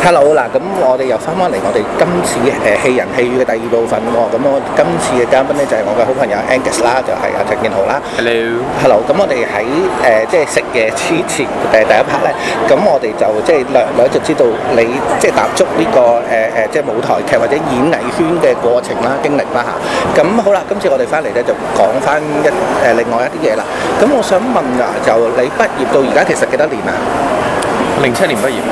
Hello 嗱，咁我哋又翻返嚟我哋今次戲人戲語嘅第二部分喎。咁我今次嘅嘉賓咧就係我嘅好朋友 Angus 啦，就係阿陳建豪啦。Hello。咁我哋喺即係食嘢之前第一 part 咧，咁我哋就即係略就知道你即係踏足呢個即係舞台劇或者演藝圈嘅過程啦、經歷啦嚇。咁好啦，今次我哋翻嚟咧就講翻另外一啲嘢啦。咁我想問啊，就你畢業到而家其實幾多年啊 ？07年畢業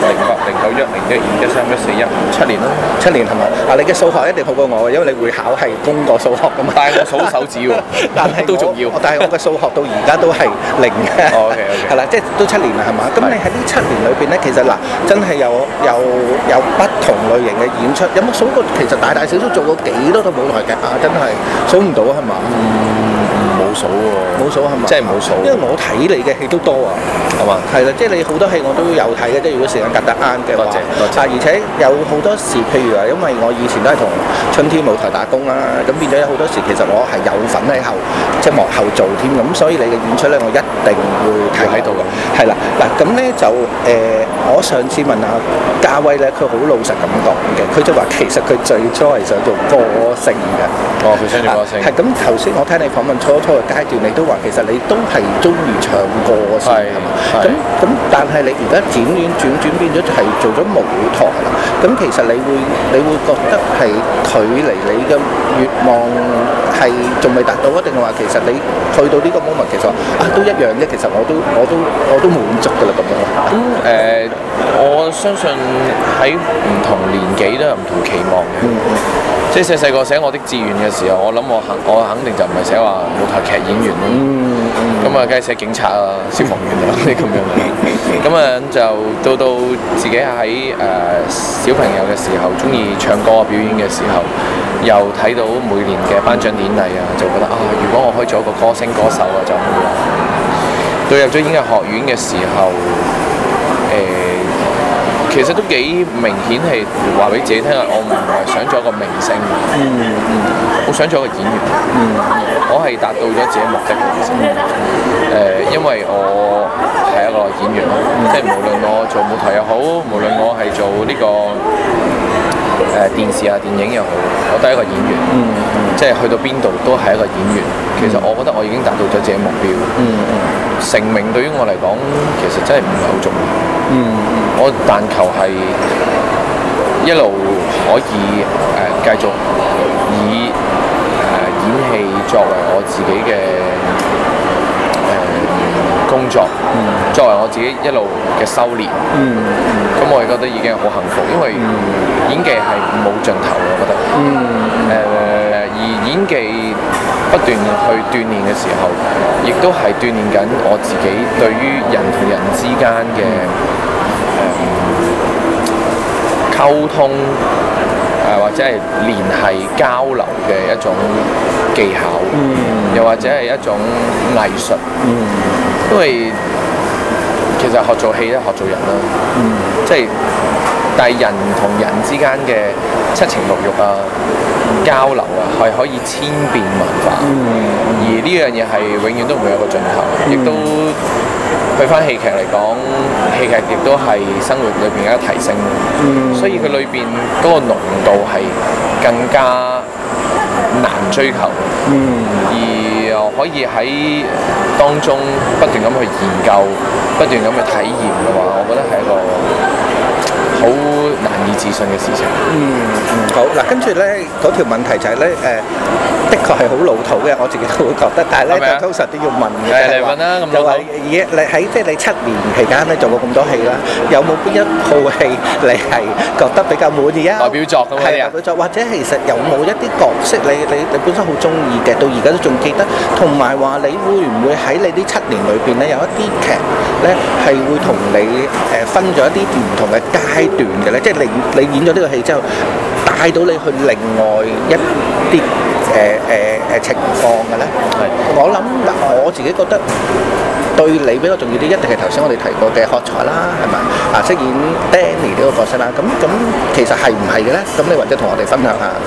，07、08、09、10、11、12、13、14、15，7年啦 ，7年係咪？啊，你嘅數學一定好過我嘅，因為你會考係功過數學㗎嘛。 但係我數手指喎， 但係都重要。 但係我嘅數學到而家都係0嘅。 OK。 係啦，即係都7年啦，係嘛？咁你喺呢7年裏邊咧，其實嗱，真係有不同類型嘅演出，有冇數過？其實大小小做過幾多套舞台劇啊？真係數唔到係嘛？ 冇數喎， 冇數係嘛？ 即係冇數。因為我睇你嘅戲都多啊， 係嘛？ 係啦，即係你好多戲我都有睇嘅，即係如果時間夾得啱嘅話。 多謝。 而且有好多時，譬如話，因為我以前都係同春天舞台打工啦，咁變咗有好多時，其實我係有份喺後，即係幕後做添咁，所以你嘅演出咧，我一定會睇喺度嘅。係啦，嗱咁咧就我上次問阿嘉威咧，佢好老實咁講嘅，佢就話其實佢最初係想做歌星嘅。 佢想做歌星。 係咁，頭先我聽你訪問初嘅階段，你都話其實你都係中意唱歌先係嘛？咁，但係你而家轉變咗就係做咗舞台啦。咁其實你會覺得係距離你嘅願望係仲未達到啊？定係話其實你去到呢個 moment 其實都一樣啫。其實我都滿足㗎啦咁樣。 我相信喺唔同年紀都有唔同期望嘅。即係細個寫我的志願嘅時候，我諗我肯定就唔係寫話舞台劇演員咯。咁啊，梗係寫警察啊、消防員啊啲咁樣嘅。咁啊，就到自己喺小朋友嘅時候，中意唱歌表演嘅時候，又睇到每年嘅頒獎典禮啊，就覺得如果我可以做一個歌星歌手啊，就好啦。到入咗演藝學院嘅時候，其實都幾明顯係話俾自己聽啊！我唔係想做一個明星，我想做一個演員。我係達到咗自己目的嘅，其實。因為我係一個演員，即係無論我做舞台又好，無論我係做呢個電視啊、電影又好，我都係一個演員。即係去到邊度都係一個演員。其實我覺得我已經達到咗自己目標。成名對於我嚟講，其實真係唔係好重要。我但求係一路可以繼續以演戲作為我自己嘅工作，作為我自己一路嘅修練。咁我係覺得已經係好幸福，因為演技係冇盡頭，我覺得。而演技不斷去鍛鍊嘅時候，亦都係鍛鍊緊我自己對於人同人之間嘅溝通，或者係聯繫交流嘅一種技巧，又或者係一種藝術。因為其實學做戲咧，學做人啦，即係但係人同人之間嘅七情六欲啊、交流啊，係可以千變萬化。而呢樣嘢係永遠都唔會有個盡頭，亦都去翻戲劇嚟講，戲劇亦都係生活裏邊一個提升。所以佢裏邊嗰個濃度係更加難追求。而可以喺當中不斷咁去研究、不斷咁去體驗嘅話，我覺得係一個好難以置信嘅事情。 好嗱，跟住咧嗰條問題就係咧的確係好老土嘅，我自己都會覺得，但係咧就通常都要問嘅。 你問啦，咁就話你喺即係你7年期間咧做過咁多戲啦，有冇邊一套戲你係覺得比較滿意啊？ 代表作咁係代表作，或者其實有冇一啲角色你本身好中意嘅，到而家都仲記得，同埋話你會唔會喺你呢7年裏邊咧有一啲劇咧係會同你分咗一啲唔同嘅階段嘅咧，即係你演咗呢個戲之後帶到你去另外一啲情況嘅咧？我諗我自己覺得對你比較重要啲，一定係頭先我哋提過嘅喝彩啦，係咪啊？飾演 Danny 呢個角色啦，咁其實係唔係嘅咧？咁你或者同我哋分享下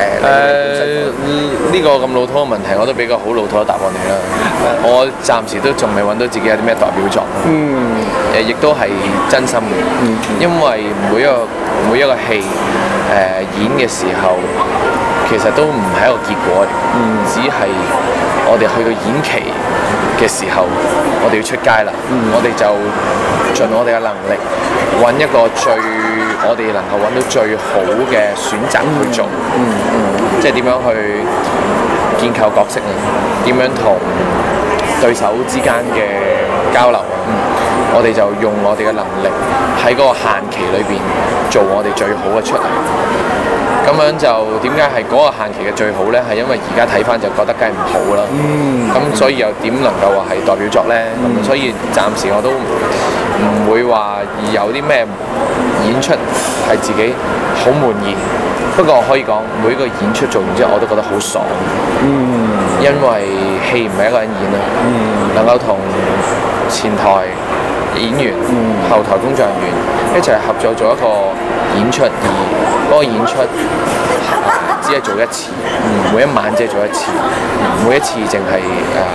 呢個咁老土嘅問題，我都俾個好老土嘅答案你啦。我暫時都仲未揾到自己有啲咩代表作。亦都係真心嘅，因為每一個戲演嘅時候，其實都唔係一個結果嚟，只係我哋去到演期嘅時候，我哋要出街啦，我哋就盡我哋嘅能力揾一個我哋能夠揾到最好嘅選擇去做，即係點樣去建構角色啊，點樣同對手之間嘅交流啊。我哋就用我哋嘅能力喺嗰個限期裏邊做我哋最好嘅出嚟。咁樣就點解係嗰個限期嘅最好呢？係因為而家睇翻就覺得梗係唔好啦。咁所以又點能夠話係代表作呢？咁所以暫時我都唔會話有啲咩演出係自己好滿意。不過可以講每個演出做完之後我都覺得好爽。因為戲唔係一個人演啦，能夠同前台演員、後台工作人員一齊合作做一個演出，而嗰個演出只係做一次，每一晚只係做一次，每一次淨係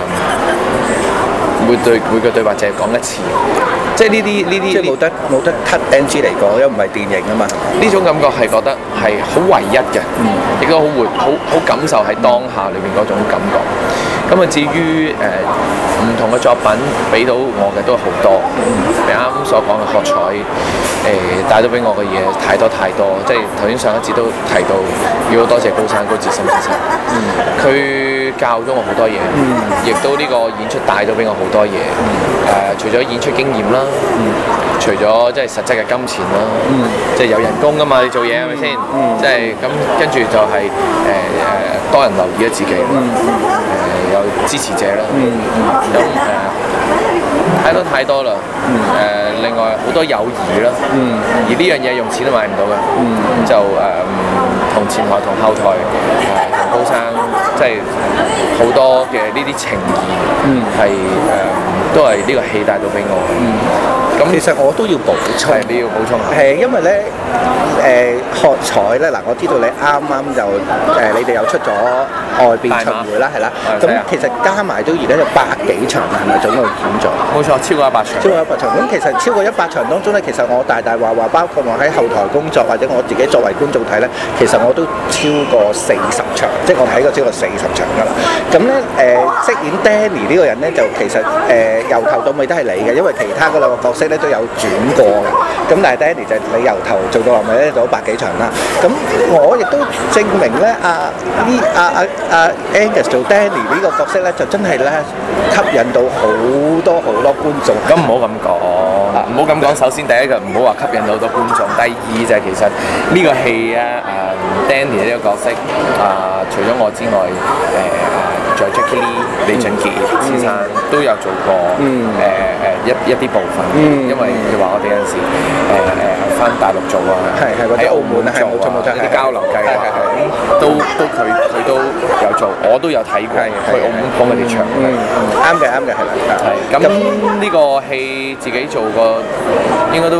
每個對話淨係講一次，即係呢啲即係冇得 cut NG 嚟講，因為唔係電影啊嘛。 呢種感覺係覺得係好唯一嘅，亦都好感受喺當下裏面嗰種感覺。咁啊，至於唔同嘅作品俾到我嘅都好多，你啱啱所講嘅喝彩，帶到俾我嘅嘢太多，即係頭先上一節都提到，要多謝高志森先生，佢教咗我好多嘢，亦都呢個演出帶到俾我好多嘢，除咗演出經驗啦，除咗即係實質嘅金錢啦，即係有人工㗎嘛，你做嘢係咪先？即係咁跟住就係多人留意咗自己。有支持者啦，咁太多啦，另外好多友誼啦，而呢樣嘢用錢都買唔到嘅，咁就同前台同後台同高生，即係好多嘅呢啲情誼，係都係呢個戲帶到俾我。咁其實我都要補充， 你要補充下。 因為咧喝彩咧嗱，我知道你啱啱就你哋又出咗外邊巡迴啦，係啦。咁其實加埋都而家有100幾場，係咪總共演咗？ 冇錯，超過100場。 超過100場，咁其實超過100場當中咧，其實我大話，包括我喺後台工作或者我自己作為觀眾睇咧，其實我都超過40場，即係我睇過超過40場㗎啦。咁咧飾演 Danny 呢個人咧，就其實由頭到尾都係你嘅，因為其他嗰兩個角色咧都有轉過嘅。咁但係 Danny 就你由頭做到落尾咧，做咗100幾場啦。咁我亦都證明咧，Angus 做 Danny 呢個角色咧，就真係咧吸引到好多觀眾。 咁唔好咁講，唔好咁講。首先第一個唔好話吸引到好多觀眾，第二就係其實呢個戲啊，Danny 呢個角色除咗我之外，仲有 Jackie Lee 李準傑先生都有做過一啲部分，因為譬如話我哋有陣時翻大陸做啊，喺澳門做啊，啲交流計劃，都佢都有做，我都有睇過，去澳門幫佢哋唱。 啱嘅，係啦。 咁呢個戲自己做過，應該都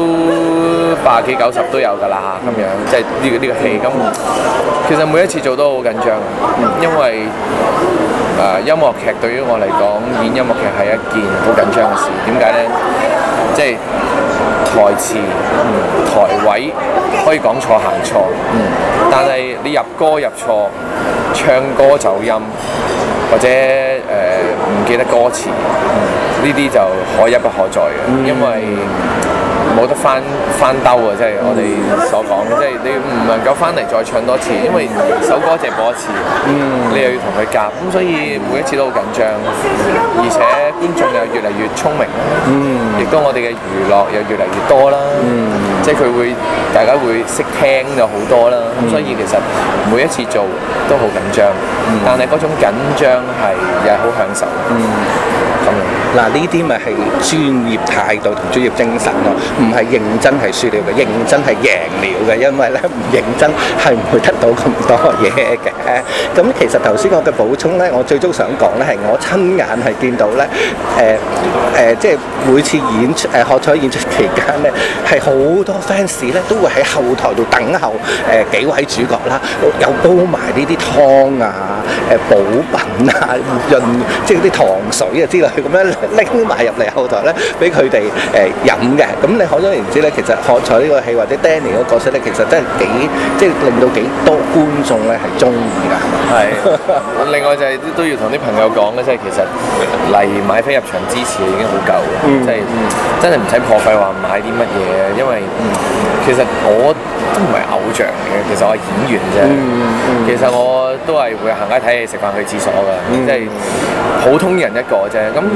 80幾90都有㗎啦，咁樣即係呢個戲。咁其實每一次做都好緊張，因為音樂劇對於我嚟講，演音樂劇係一件好緊張嘅事。點解呢？即係台詞、台位可以講錯行錯，但係你入歌入錯，唱歌走音，或者唔記得歌詞，呢啲就可一不可再嘅，因為冇得翻兜啊！即係我哋所講，即係你唔能夠翻嚟再唱多次，因為首歌淨係播一次，你又要同佢夾，咁所以每一次都好緊張，而且觀眾又越嚟越聰明啦，亦都我哋嘅娛樂又越嚟越多啦，即係大家會識聽就好多啦，咁所以其實每一次做都好緊張，但係嗰種緊張係又係好享受，咁樣。 嗱，呢啲咪係專業態度同專業精神咯，唔係認真係輸了嘅，認真係贏了嘅，因為咧唔認真係唔會得到咁多嘢嘅。咁其實頭先我嘅補充咧，我最終想講咧係我親眼係見到咧，即係每次學彩演出期間咧，係好多 fans 咧都會喺後台度等候幾位主角啦，有煲埋呢啲湯啊、補品啊、即係啲糖水啊之類咁樣拎埋入嚟後台咧，俾佢哋飲嘅。咁你可想而知咧，其實學彩呢個戲或者 Danny 嗰個角色咧，其實真係即係令到幾多觀眾咧係中意㗎。 係。另外就係都要同啲朋友講咧，即係其實嚟買飛入場支持已經好夠嘅，即係真係唔使破費話買啲乜嘢，因為其實我都唔係偶像嚟嘅，其實我係演員啫。其實我都係會行街睇戲、食飯、去廁所㗎，即係普通人一個啫。咁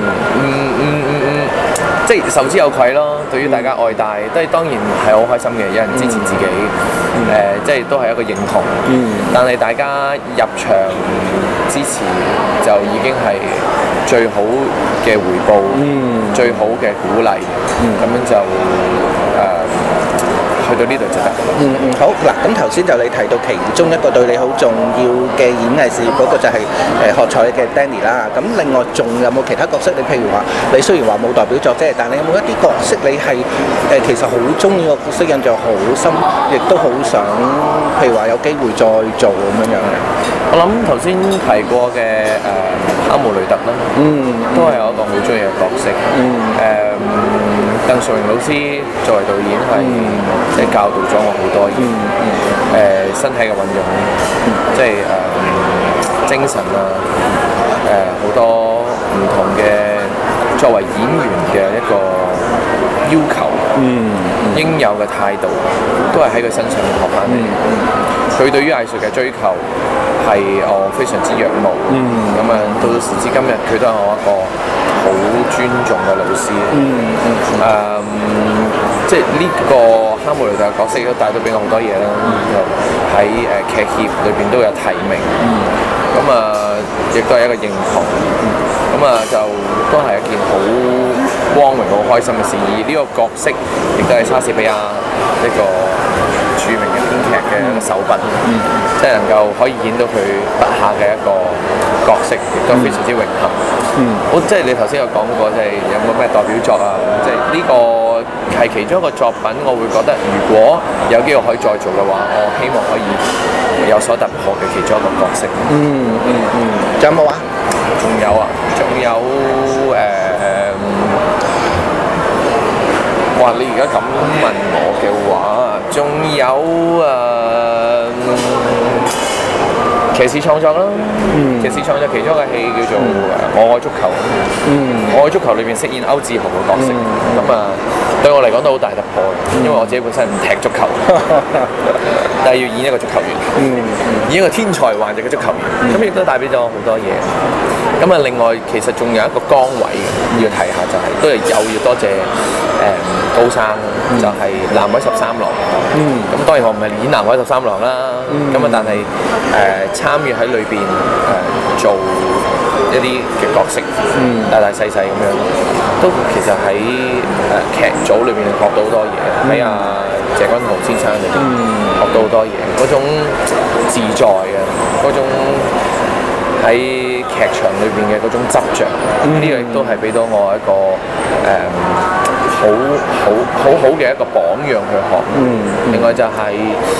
即係受之有愧咯。對於大家愛戴，都係當然係好開心嘅，有人支持自己，即係都係一個認同。但係大家入場支持就已經係最好嘅回報，最好嘅鼓勵。咁樣就去到呢度就得。 好嗱，咁頭先就你提到其中一個對你好重要嘅演藝事業嗰個就係學彩嘅 Danny 啦。咁另外仲有冇其他角色？你譬如話，你雖然話冇代表作啫，但係你有冇一啲角色你係其實好中意個角色，印象好深，亦都好想譬如話有機會再做咁樣嘅？ 我諗頭先提過嘅哈姆雷特啦，都係我一個好中意嘅角色。鄧淑榮老師作為導演係即係教導咗我好多嘢，身體嘅運用，即係精神啊，好多唔同嘅作為演員嘅一個要求，應有嘅態度，都係喺佢身上面學翻嚟。佢對於藝術嘅追求係我非常之仰慕，咁到時至今日佢都係我一個好尊重嘅老師。即係呢個哈姆雷特嘅角色都帶到俾我好多嘢啦，喺劇協裏邊都有提名，亦都係一個認同，就都係一件好光榮、好開心嘅事。而呢個角色亦都係莎士比亞呢個著名嘅編劇嘅一個手筆，即係能夠可以演到佢筆下嘅一個角色，亦都非常之榮幸。即係你頭先有講過，即係有冇咩代表作啊？即係呢個係其中一個作品，我會覺得如果有機會可以再做嘅話，我希望可以有所突破嘅其中一個角色。 仲有冇啊？ 仲有哇！你而家咁問我嘅話，仲有騎士創作啦，騎士創作其中一個戲叫做《我愛足球》。我愛足球裏邊飾演歐志豪嘅角色，對我嚟講都好大突破，因為我自己本身唔踢足球，但係要演一個足球員，演一個天才橫溢嘅足球員，咁亦都帶俾咗我好多嘢。另外其實仲有一個崗位要提下，就係都係要多謝高生，就係南海13郎。咁當然我唔係演南海13郎啦，但係參與喺裏邊做一啲嘅角色，大大細細咁樣，都其實喺劇組裏邊學到好多嘢，喺謝君豪先生裏邊學到好多嘢，嗰種自在啊，嗰種喺劇場裏邊嘅嗰種執着，呢個亦都係俾到我一個好嘅一個榜樣去學。另外就係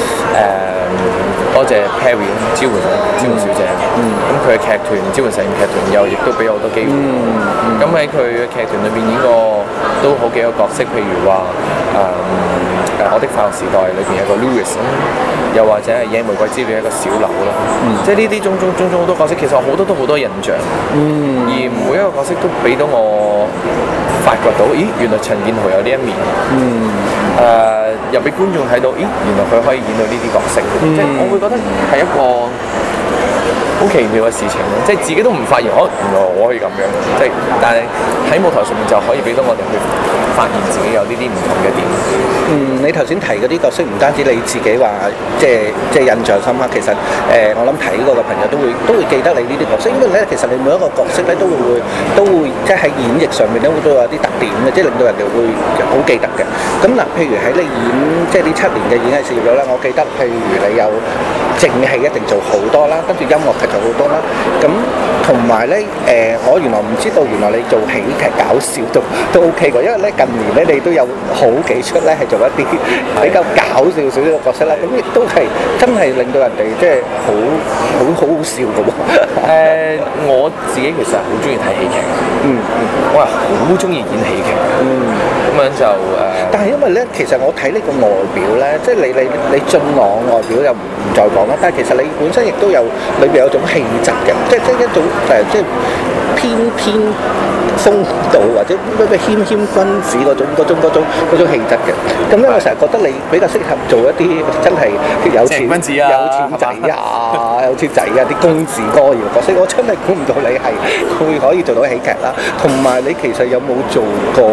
多謝 Perry 招喚小姐，佢嘅劇團招喚實驗劇團又亦都俾我好多機會。喺佢嘅劇團裏邊演過都好幾個角色，譬如話我的快樂時代裏邊有個 Louis 又或者係野玫瑰之戀一個小劉啦。即係呢啲種種好多角色，其實我好多印象。而每一個角色都俾到我發掘到，原來陳建豪有呢一面。又俾觀眾睇到，原來佢可以演到呢啲角色。即係我會覺得係一個好奇妙嘅事情咯，即係自己都唔發現，原來我可以咁樣，即係但係喺舞台上面就可以俾到我哋去發現自己有呢啲唔同嘅點。 你頭先提嗰啲角色唔單止你自己話即係印象深刻，其實我諗睇過嘅朋友都會記得你呢啲角色，因為咧其實你每一個角色咧都會即係喺演繹上面咧都有啲特點嘅，即係令到人哋會好記得嘅。咁嗱，譬如喺你演即係呢7年嘅演藝事業咧，我記得譬如你有正戲一定做好多啦，跟住音樂劇做好多啦，咁同埋咧我原來唔知道原來你做喜劇搞笑都 OK 嘅，因為咧近年咧你都有好幾出咧係做一啲比較搞笑少少嘅角色啦，咁亦都係真係令到人哋即係好笑嘅喎。 我自己其實好中意睇喜劇，我係好中意演喜劇，咁樣就但係因為咧，其實我睇呢個外表咧，即係你俊朗外表又唔再講啦，但係其實你本身亦都有裏邊有種氣質嘅，即係一種即係偏風度或者咩謙君子嗰種氣質嘅。咁咧，我成日覺得你比較適合做一啲真係有錢君子啊、 有錢仔啊、有錢仔啊啲公子哥兒角色，我真係估唔到你係會可以做到喜劇啦。同埋你其實有冇做過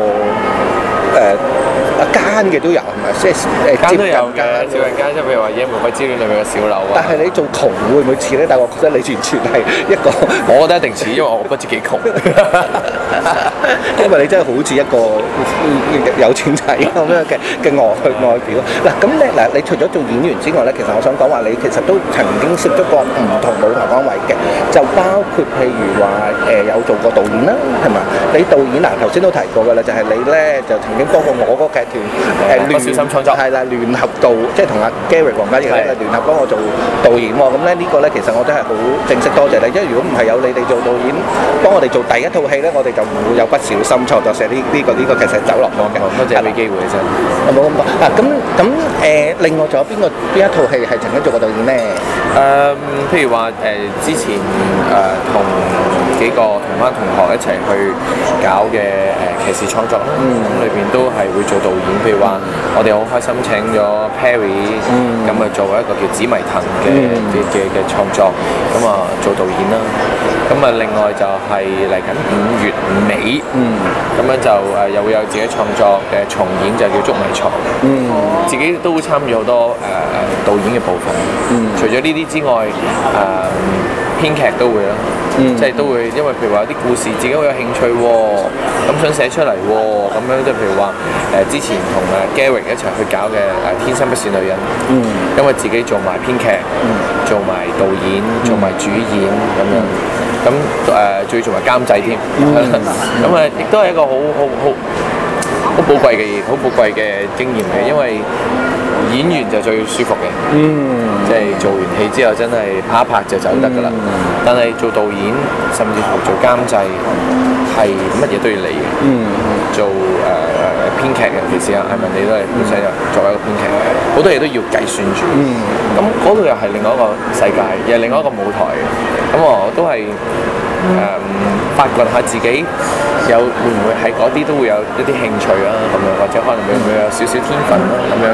奸嘅都有係咪？即係奸都有嘅，小人奸即係譬如話《野玫瑰之戀》裏面嘅小柳啊。 但係你做窮會唔會似咧？但係我覺得你完全係一個， 我覺得一定似，因為我覺得自己窮。 因為你真係好似一個有錢仔咁樣嘅外表。嗱咁咧你除咗做演員之外咧，其實我想講話你其實都曾經涉足過唔同舞台崗位嘅，就包括譬如話有做過導演啦，係嘛？你導演頭先都提過㗎啦，就係你咧就曾經幫過我嗰個劇團不小心創作係啦，聯合導即係同阿 Gary 黃家翼咧聯合幫我做導演喎。咁咧呢個咧其實我都係好正式多謝你，因為如果唔係有你哋做導演幫我哋做第一套戲咧，我哋就唔會有不小心創作社呢個劇社走落去嘅。 多謝俾機會真。 有冇咁講啊？咁另外仲有邊一套戲係曾經做過導演咧？ 譬如話之前同幾個同班同學一齊去搞嘅騎士創作啦，咁裏邊都係會做導演。譬如話我哋好開心請咗 Perry 咁啊做一個叫紫微藤嘅創作，咁啊做導演啦。咁啊另外就係嚟緊5月尾，咁樣就又會有自己創作嘅重演，就叫捉迷藏。自己都會參與好多導演嘅部分。除咗呢啲之外，編劇都會啦。即係都會，因為譬如話有啲故事自己好有興趣喎，咁想寫出嚟喎，咁樣即係譬如話之前同Gary 一齊去搞嘅天生不是女人，因為自己做埋編劇，做埋導演，做埋主演咁樣，咁仲要做埋監製添，咁亦都係一個好寶貴嘅經驗嘅，因為演員就最舒服嘅，即係做完戲之後真係拍一拍就走得㗎啦。但係做導演甚至乎做監製係乜嘢都要理嘅。做編劇尤其是阿文你都係本身又作為一個編劇，好多嘢都要計算住。咁嗰度又係另外一個世界，又係另外一個舞台。咁我都係發掘下自己會唔會喺嗰啲都會有一啲興趣啦，咁樣或者可能會唔會有少少天分啦，咁樣。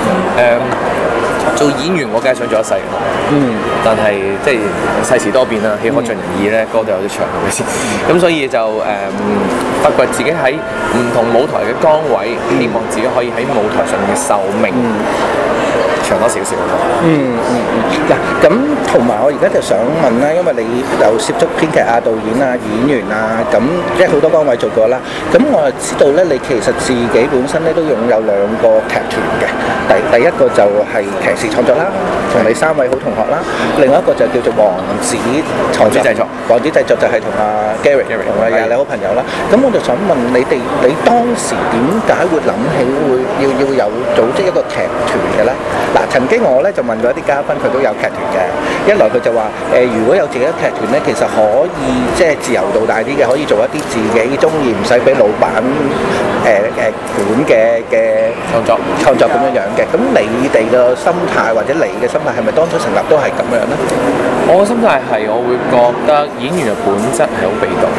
做演員我梗係想做一世，但係即係世事多變啦，戲可盡人意咧，歌都有啲長係咪先？咁所以就發掘自己喺唔同舞台嘅崗位，希望自己可以喺舞台上面嘅壽命長多少少。 嗱，咁同埋我而家就想問啦，因為你又涉足編劇啊、導演啊、演員啊，咁即係好多崗位做過啦。咁我就知道咧，你其實自己本身咧都擁有2個劇團嘅。第一個就係騎士創作啦，同你3位好同學啦。另外一個就叫做王子創作。王子製作就係同阿 Gary 同阿你好朋友啦。咁我就想問你哋，你當時點解會諗起要有組織一個劇團嘅咧？嗱，曾經我咧就問過一啲嘉賓，佢都有劇團嘅。一來佢就話如果有自己嘅劇團咧，其實可以即係自由度大啲嘅，可以做一啲自己中意，唔使俾老闆管嘅創作咁樣嘅。咁你哋嘅心態或者你嘅心態係咪當初成立都係咁樣咧？ 我嘅心態係我會覺得演員嘅本質係好被動。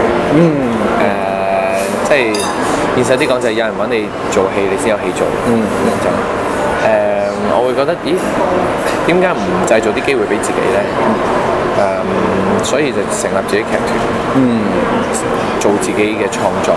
即係現實啲講就係有人揾你做戲，你先有戲做。我會覺得，點解唔製造啲機會俾自己咧？ 所以就成立自己劇團，做自己嘅創作。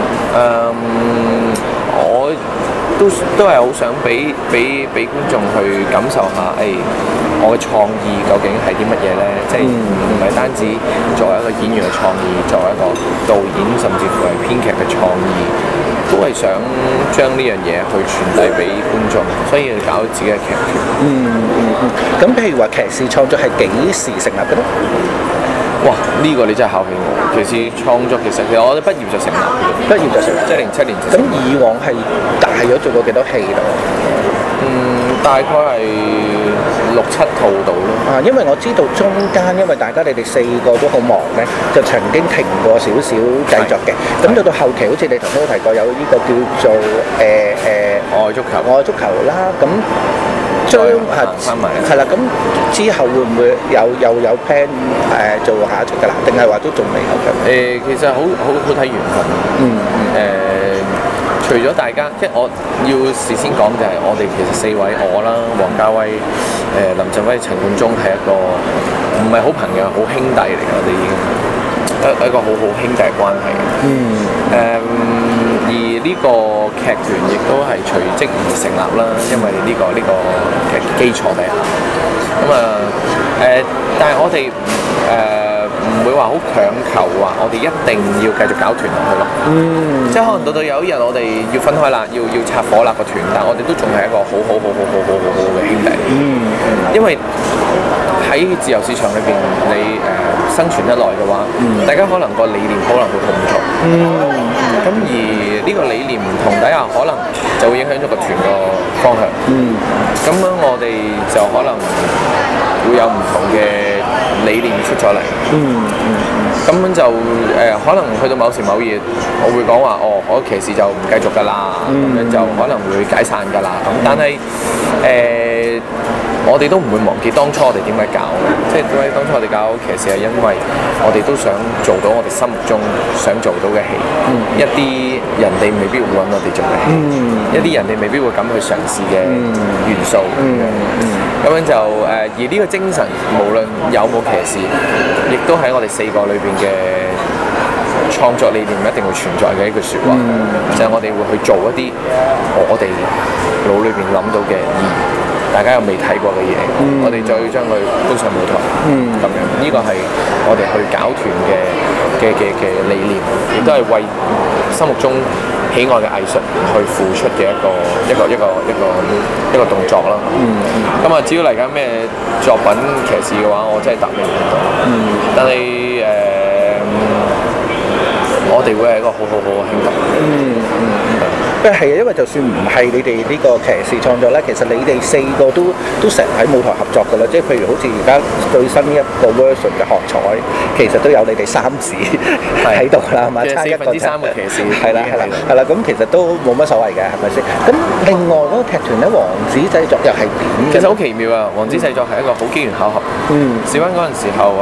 我都係好想俾觀眾去感受下，我嘅創意究竟係啲乜嘢咧？即係唔係單止作為一個演員嘅創意，作為一個導演甚至乎係編劇嘅創意，都係想將呢樣嘢去傳遞俾觀眾，所以要搞自己嘅劇團。 咁譬如話騎士創作係幾時成立嘅咧？ 哇！呢個你真係考起我。騎士創作其實我哋畢業就成立，即係07年。 咁以往係大約做過幾多戲度？ 大概係6-7套到咯。 因為我知道中間，因為大家你哋4個都好忙咧，就曾經停過少少製作嘅。咁到後期，好似你頭先都提過有呢個叫做愛足球啦。咁翻埋係啦。咁之後會唔會又有 plan 做下一出㗎啦？定係話都仲未有嘅？ 其實好睇緣分。除咗大家，即係我要事先講就係我哋其實4位，我啦、王家衛、林振威、陳冠中係一個唔係好朋友、好兄弟嚟嘅，我哋已經一個好兄弟嘅關係。而呢個劇團亦都係隨即而成立啦，因為呢個嘅基礎底下。但係我哋唔會話好強求話我哋一定要繼續搞團落去咯。即係可能到有一日我哋要分開啦，要拆夥啦個團，但係我哋都仲係一個好嘅兄弟。因為喺自由市場裏邊，你生存得耐嘅話，大家可能個理念可能會好唔同。咁而呢個理念唔同底下，可能就會影響咗個團個方向。咁樣我哋就可能會有唔同嘅理念出咗嚟。咁樣就可能去到某時某夜，我會講話我騎士就唔繼續㗎啦，咁樣就可能會解散㗎啦。咁但係我哋都唔會忘記當初我哋點解搞嘅，即係點解當初我哋搞騎士係因為我哋都想做到我哋心目中想做到嘅戲，一啲人哋未必會揾我哋做嘅戲，一啲人哋未必會敢去嘗試嘅元素。咁樣就而呢個精神無論有冇騎士，亦都喺我哋4個裏邊嘅創作理念一定會存在嘅一句説話，就係我哋會去做一啲我哋腦裏邊諗到嘅大家又未睇過嘅嘢，我哋再將佢搬上舞台，咁樣呢個係我哋去搞團嘅理念，亦都係為心目中喜愛嘅藝術去付出嘅一個動作啦。咁至於嚟緊咩作品騎士嘅話，我真係答你唔到。但係我哋會係一個好嘅兄弟。 係啊，因為就算唔係你哋呢個騎士創作咧，其實你哋4個都成日喺舞台合作㗎啦。即係譬如好似而家最新一個 version 嘅學彩，其實都有你哋3字喺度啦，係嘛？差1個 3個騎士。係啦。 咁其實都冇乜所謂嘅，係咪先？咁另外嗰個劇團咧，王子製作又係點？ 其實好奇妙啊！王子製作係一個好機緣巧合。試溫嗰陣時候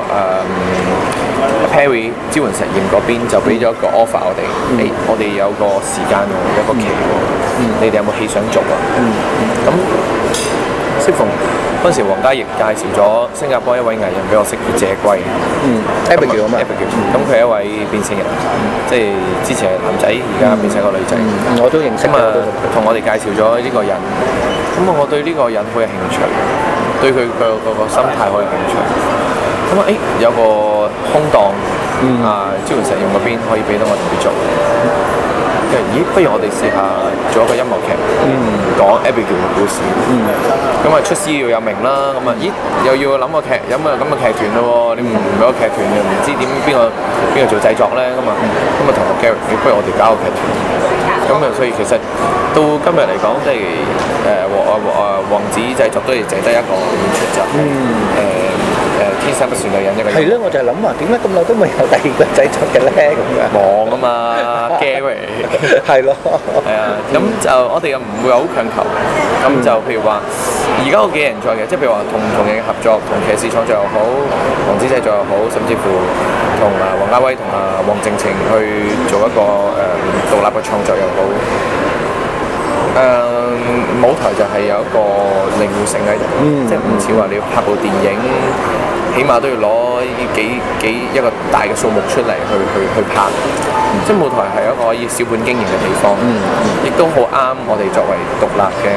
Perry 支援實驗嗰邊就俾咗一個 offer 我哋，我哋有個時間喎，有個期喎，你哋有冇戲想做啊？咁適逢嗰陣時，黃家奕介紹咗新加坡一位藝人俾我識，叫謝貴，Abigail 啊嘛，Abigail，咁佢係一位變性人，即係之前係男仔，而家變成一個女仔。 我都認識。咁同我哋介紹咗呢個人，咁我對呢個人好有興趣，對佢個心態好有興趣。咁有個空檔，支援實驗嗰邊可以俾到我哋去做。不如我哋試下做一個音樂劇，講 Abigail 嘅故事。咁出師要有名啦，又要諗個劇，有冇咁嘅劇團咯？你唔係個劇團又唔知點邊個做製作咧？咁同我 Gary，不如我哋搞個劇團。所以其實到今日嚟講，即係王子製作都係淨得一個演出就天生不算女人一個。係咯， 我就係諗話點解咁耐都未有第2個製作嘅咧？咁樣忙啊嘛 ，Gary 係咯， 係啊，咁就我哋又唔會話好強求，咁就譬如話而家都幾人在嘅，即係譬如話同人嘅合作，同騎士創作又好，王子製作又好，甚至乎同王家威同黃靜晴去做一個獨立嘅創作又好。 舞台就係有一個靈活性喺度，即係唔似話你要拍部電影，起碼都要攞一個大嘅數目出嚟去拍。即係舞台係一個可以小本經營嘅地方，亦都好啱我哋作為獨立嘅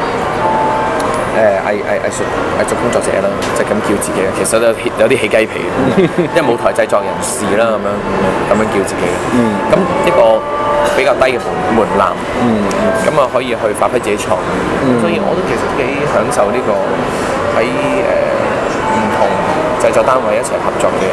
藝術工作者啦，就咁叫自己。其實都有啲起雞皮嘅，因為舞台製作人士啦咁樣叫自己。咁一個比較低嘅門檻，咁啊可以去發揮自己創意。所以我都其實幾享受呢個喺唔同製作單位一齊合作嘅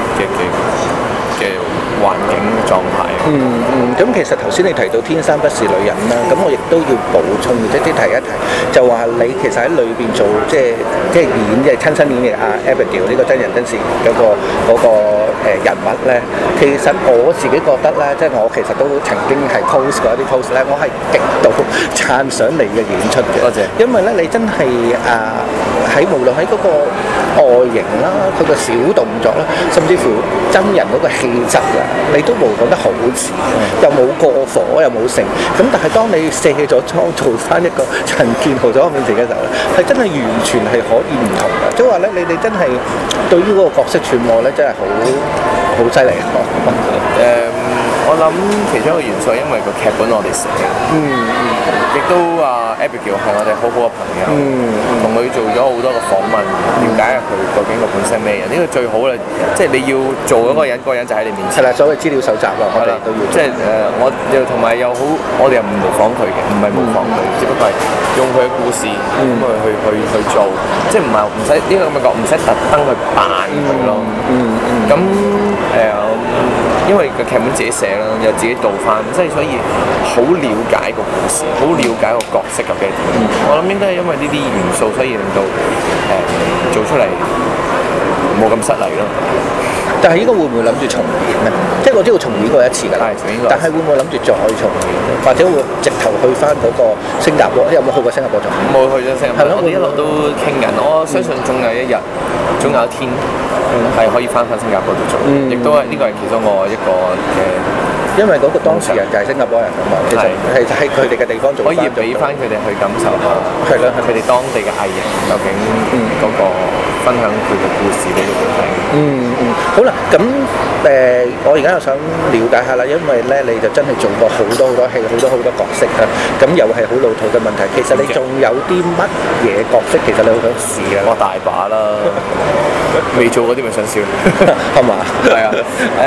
環境狀態。 咁其實頭先你提到天生不是女人啦，咁我亦都要補充即係提一提，就話你其實喺裏邊做即係親身演繹阿 Abigail 呢個真人真事嗰個人物咧，其實我自己覺得咧，即係我其實都曾經係 post 過一啲 post 咧，我係極度讚賞你嘅演出嘅。 多謝。 因為咧，你真係喺無論喺嗰個外形啦，佢個小動作啦，甚至乎真人嗰個氣質啊，你都模仿得好似，又冇過火，又冇剩。咁但係當你卸咗妝，做翻一個陳建豪咗我面前嘅時候咧，係真係完全係可以唔同嘅。即係話咧，你真係對於嗰個角色揣摩咧，真係好犀利啊！ 我諗其中一個元素係因為個劇本我哋寫，亦都Abigail 係我哋好好嘅朋友，同佢做咗好多嘅訪問，了解下佢究竟個本身咩人。呢個最好啦，即係你要做嗰個人，嗰個人就喺你面前。 係啦，所謂資料搜集咯，我哋都要。 即係我又同埋又好，我哋又唔模仿佢嘅，唔係模仿佢，只不過係用佢嘅故事咁去做，即係唔使呢個咁嘅角，唔使特登去扮佢咯。咁因為個劇本自己寫啦，又自己導翻，即係所以好了解個故事，好了解個角色究竟係點。我諗應該係因為呢啲元素，所以令到做出嚟冇咁失禮咯。 但係呢個會唔會諗住重演咧？即係我知道重演過一次㗎啦，但係會唔會諗住再重演，或者會直頭去翻嗰個新加坡？有冇去過新加坡做？ 冇去咗新加坡。係咯，我哋一路都傾緊，我相信總有一日，總有一天係可以翻新加坡度做。亦都係呢個係其中我一個嘅。 因為嗰個當事人就係新加坡人啊嘛，其實係喺佢哋嘅地方做， 可以俾翻佢哋去感受下， 係啦， 佢哋當地嘅藝人究竟嗰個分享佢嘅故事俾佢哋聽。 好啦，咁我而家又想了解下啦，因為咧你就真係做過好多戲，好多角色啊，咁又係好老土嘅問題。其實你仲有啲乜嘢角色其實你好想試啊？ 我大把啦，未做嗰啲咪想試， 係嘛？ 係啊，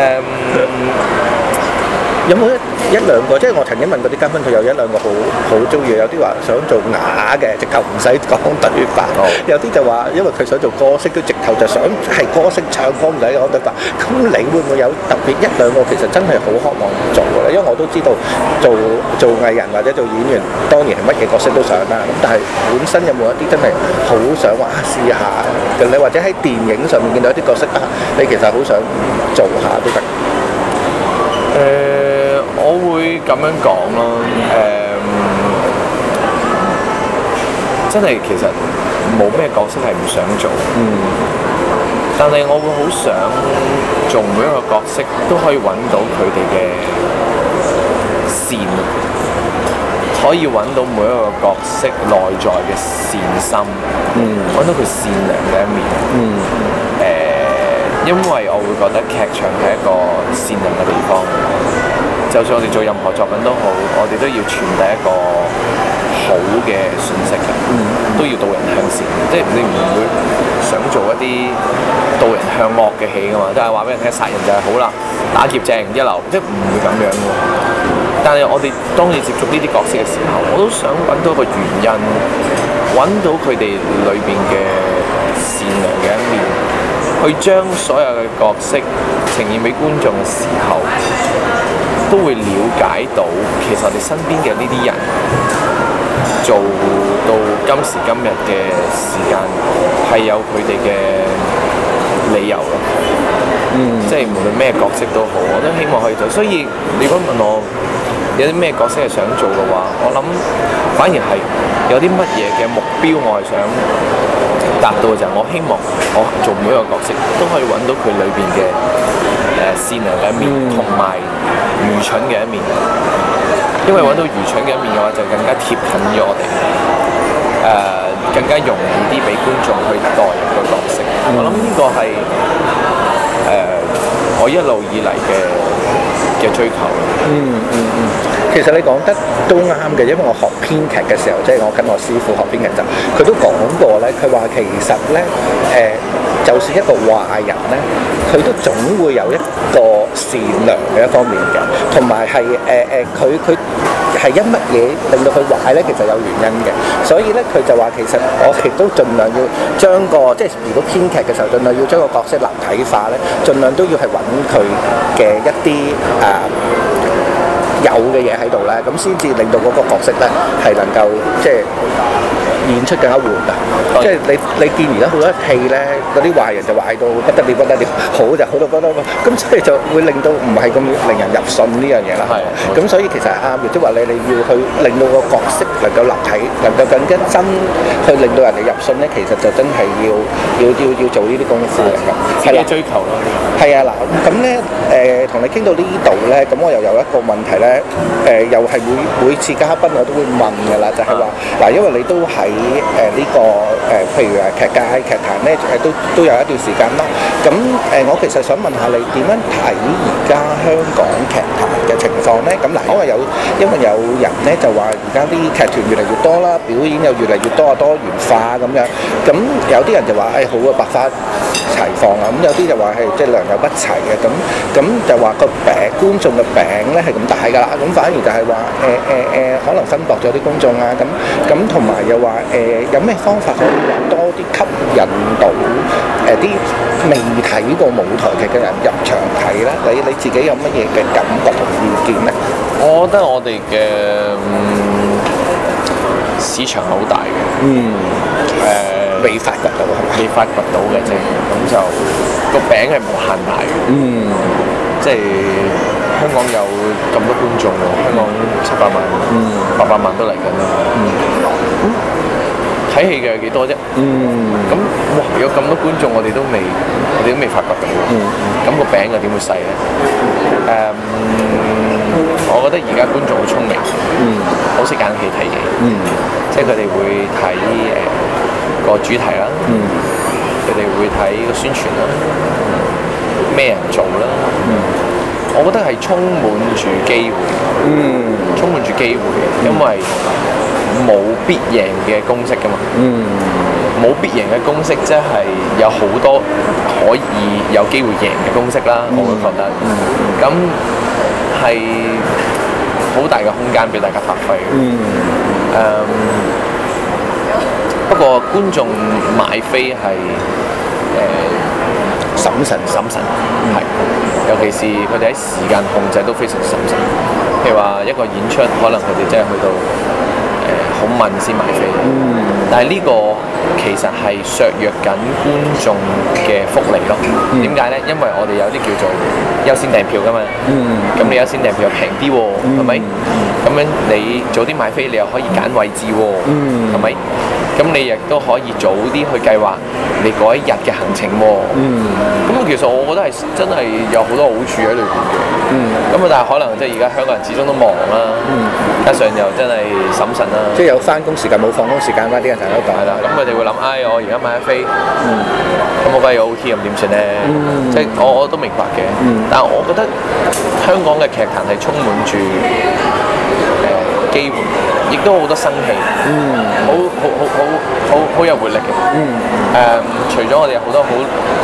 有冇一兩個？即係我曾經問過啲嘉賓，佢有一兩個好中意，有啲話想做啞嘅，直頭唔使講對白；有啲就話因為佢想做歌星，都直頭就想係歌星唱歌唔使講對白。咁你會唔會有特別一兩個其實真係好渴望做嘅咧？因為我都知道做藝人或者做演員，當然係乜嘢角色都想啦。咁但係本身有冇一啲真係好想話試下嘅？你或者喺電影上面見到一啲角色你其實好想做下都得。 我會咁樣講咯，真係其實冇咩角色係唔想做，但係我會好想做每一個角色都可以揾到佢哋嘅善，可以揾到每一個角色內在嘅善心，揾到佢善良嘅一面。因為我會覺得劇場係一個善良嘅地方。就算我哋做任何作品都好，我哋都要傳遞一個好嘅訊息嘅，都要導人向善。即係你唔會想做一啲導人向惡嘅戲噶嘛，即係話俾人聽殺人就係好啦，打劫正一流，即係唔會咁樣嘅。但係我哋當你接觸呢啲角色嘅時候，我都想揾到一個原因，揾到佢哋裏邊嘅善良嘅一面，去將所有嘅角色呈現俾觀眾嘅時候，都會了解到，其實我哋身邊嘅呢啲人做到今時今日嘅時間係有佢哋嘅理由咯。即係無論咩角色都好，我都希望可以做。所以你如果問我有啲咩角色係想做嘅話，我諗反而係有啲乜嘢嘅目標我係想達到嘅，就係我希望我做每一個角色都可以揾到佢裏邊嘅善良嘅一面，同埋愚蠢嘅一面。 因為揾到愚蠢嘅一面嘅話，就更加貼近咗我哋，更加容易啲俾觀眾去代入個角色。我諗呢個係我一路以嚟嘅追求。 其實你講得都啱嘅，因為我學編劇嘅時候，即係我跟我師傅學編劇就，佢都講過咧，佢話其實咧，就算一個壞人咧，佢都總會有一個善良嘅一方面嘅，同埋係佢係因乜嘢令到佢壞咧？其實有原因嘅，所以咧佢就話其實我亦都盡量要將個即係如果編劇嘅時候，盡量要將個角色立體化咧，盡量都要係揾佢嘅一啲有嘅嘢喺度咧，咁先至令到嗰個角色咧係能夠即係演出更加活啊！即係你見而家好多戲咧，嗰啲壞人就壞到不得了不得了，好就好到不得了，咁所以就會令到唔係咁令人入信呢樣嘢啦。咁所以其實係啱嘅，即係話你要去令到個角色能夠立體，能夠更加真去令到人哋入信咧，其實就真係要做呢啲功夫嚟㗎。 係啦，追求咯。 係啊，嗱，咁咧同你傾到呢度咧，咁我又有一個問題咧，又係每次嘉賓我都會問㗎啦，就係話嗱，因為你都喺呢個譬如劇界劇壇咧，都有一段時間啦。咁我其實想問下你點樣睇而家香港劇壇嘅情況咧？咁嗱，因為有人咧就話而家啲劇團越嚟越多啦，表演又越嚟越多元化咁樣。咁有啲人就話好啊，百花齊放啊。咁有啲就話係即係良莠不齊嘅。咁就話個觀眾嘅餅咧係咁大㗎啦。咁反而就係話可能分薄咗啲觀眾啊。咁同埋又話有咩方法可以話多啲吸引到啲未睇過舞台劇嘅人入場睇咧？你自己有乜嘢嘅感覺同意見咧？ 我覺得我哋嘅市場好大嘅， 未發掘到係咪？ 未發掘到嘅啫，咁就個餅係無限大嘅。即係香港有咁多觀眾喎，香港700萬、800萬都嚟緊啦。睇戲嘅有幾多啫？咁哇，有咁多觀眾，我哋都未發掘到喎。咁個餅又點會細咧？我覺得而家觀眾好聰明，好識揀戲睇戲，即係佢哋會睇個主題啦，佢哋會睇個宣傳啦，咩人做啦，我覺得係充滿住機會，充滿住機會嘅，因為冇必贏嘅公式㗎嘛，冇必贏嘅公式，即係有好多可以有機會贏嘅公式啦，我會覺得，咁係好大嘅空間俾大家發揮嘅。不過觀眾買飛係審慎，係，尤其是佢哋喺時間控制都非常審慎。譬如話一個演出，可能佢哋真係去到好慢先買飛，但係呢個其實係削弱緊觀眾嘅福利咯。點解呢？因為我哋有啲叫做優先訂票㗎嘛。咁你優先訂票又平啲喎，係咪？咁樣你早啲買飛，你又可以揀位置喎，係咪？咁你亦都可以早啲去計劃你嗰一日嘅行程喎。咁其實我覺得係真係有好多好處喺裏邊嘅。咁但係可能即係而家香港人始終都忙啦，加上又真係審慎啦。 即係有翻工時間冇放工時間啦，啲人就喺度。 係啦，咁佢哋會諗，我而家買咗飛，咁我梗係要 OT，咁點算咧？即係我都明白嘅，但係我覺得香港嘅劇壇係充滿住機會，亦都好多生氣，好有活力嘅。除咗我哋有好多好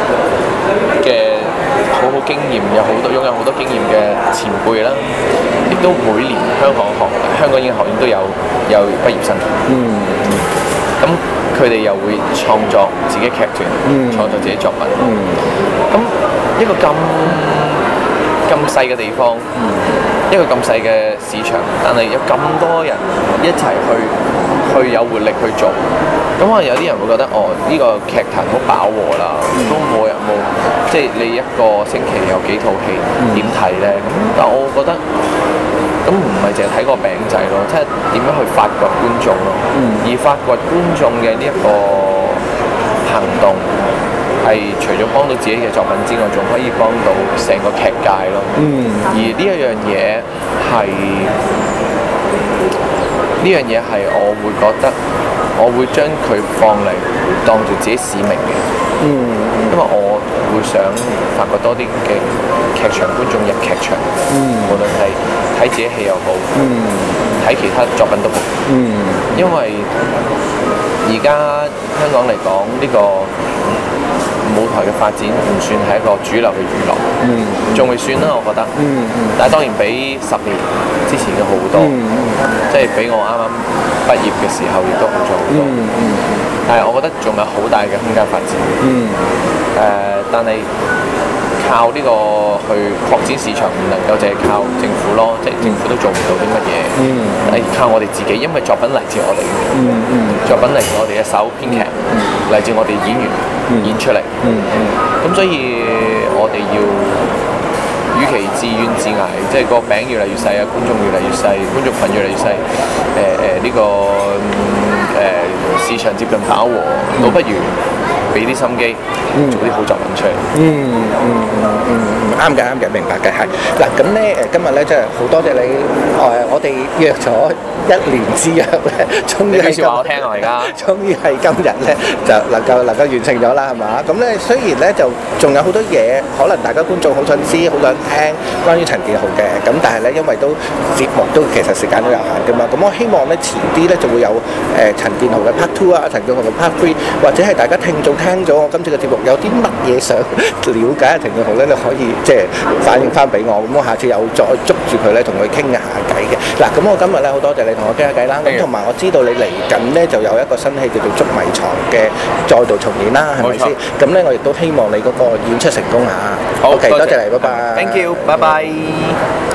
經驗，擁有好多經驗嘅前輩啦，亦都每年香港演藝學院都有畢業生。咁佢哋又會創作自己劇團，創作自己作品。咁一個咁細嘅地方，一個咁細嘅市場，但係有咁多人一齊去有活力去做，咁可能有啲人會覺得呢個劇壇好飽和啦，都冇即係你一個星期有幾套戲，點睇呢？但我覺得咁唔係淨係睇個餅仔咯，即係點樣去發掘觀眾咯，而發掘觀眾嘅呢一個行動，係除咗幫到自己嘅作品之外，仲可以幫到成個劇界咯。而呢一樣嘢係呢樣嘢係我會覺得，我會將佢放嚟當做自己使命嘅。因為我會想發掘多啲嘅劇場觀眾入劇場，無論係睇自己戲又好，睇其他作品都好。因為而家香港嚟講，呢個舞台嘅發展唔算係一個主流嘅娛樂，仲未算啦，我覺得。但係當然比10年之前嘅好多，即係比我啱啱畢業嘅時候亦都好咗好多。但係我覺得仲有好大嘅空間發展。但係靠呢個去擴展市場，唔能夠淨係靠政府咯，即係政府都做唔到啲乜嘢。係靠我哋自己，因為作品嚟自我哋，作品嚟自我哋嘅手編劇，嚟自我哋演員演出嚟。咁所以我哋要，與其自怨自艾，即係個餅越嚟越細啊，觀眾越嚟越細，觀眾群越嚟越細，呢個市場接近飽和，倒不如俾啲心機做啲好作品出嚟。 啱嘅，明白嘅，係嗱。咁咧今日咧真係好多謝你，我哋約咗1年之約咧，終於係話我聽啊，而家終於係今日咧就能夠完成咗啦，係嘛？咁咧雖然咧就仲有好多嘢，可能大家觀眾好想知、好想聽關於陳建豪嘅，咁但係咧因為都節目都其實時間都有限㗎嘛，咁我希望咧遲啲咧就會有陳建豪嘅 Part 2啊，陳建豪嘅 Part 3，或者係大家聽眾聽咗我今次嘅節目有啲乜嘢想了解陳建豪咧，你可以即係反映翻俾我，咁我下次又再捉住佢咧同佢傾下偈嘅。嗱，咁我今日咧好多謝你同我傾下偈啦，咁同埋我知道你嚟緊咧就有一個新戲叫做《捉迷藏》嘅再度重演啦，係咪先？咁咧我亦都希望你嗰個演出成功嚇。 好， OK， 多謝你，拜拜。 Thank you，拜拜。